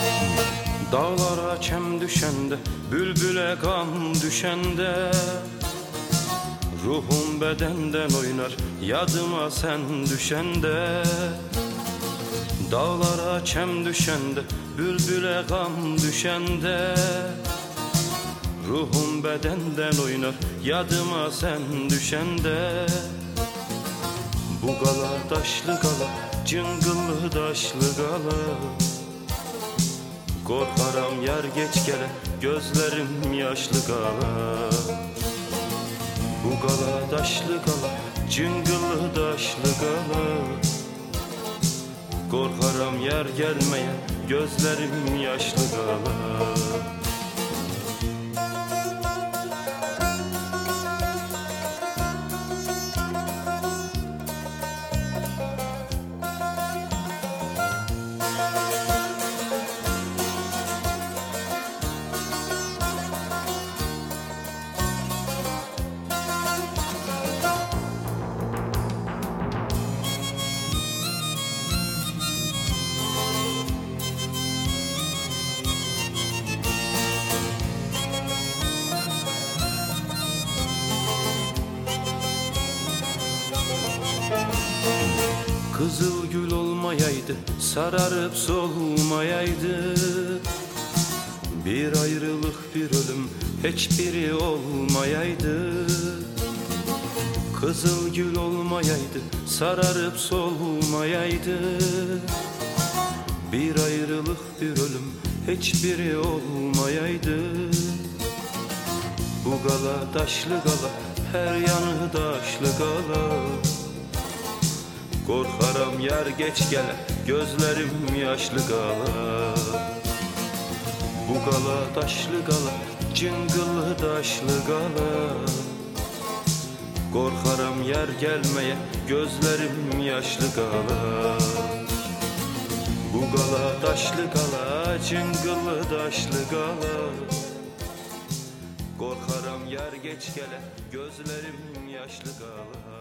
Dağlara çem düşende, bülbüle gam düşende, ruhum bedenden oynar, yadıma sen düşende. Dağlara çem düşende, bülbüle gam düşende, ruhum bedenden oynar, yadıma sen düşende. Bu gala taşlı gala, cıngıllı taşlı gala, korkaram yer geç gele, gözlerim yaşlı gala. Bu gala taşlı gala, cıngıllı taşlı gala, korkaram yer gelmeye, gözlerim yaşlı gala. Kızıl gül olmayaydı, sararıp solmayaydı, bir ayrılık bir ölüm hiçbiri olmayaydı. Kızıl gül olmayaydı, sararıp solmayaydı, bir ayrılık bir ölüm hiçbiri olmayaydı. Bu gala taşlı gala, her yanı taşlı gala, korkaram yer geç gele, gözlerim yaşlı gala. Bu gala taşlı gala, cıngıllı taşlı gala, korkaram yer gelmeye, gözlerim yaşlı gala. Bu gala taşlı gala, cıngıllı taşlı gala, korkaram yer geç gele, gözlerim yaşlı gala.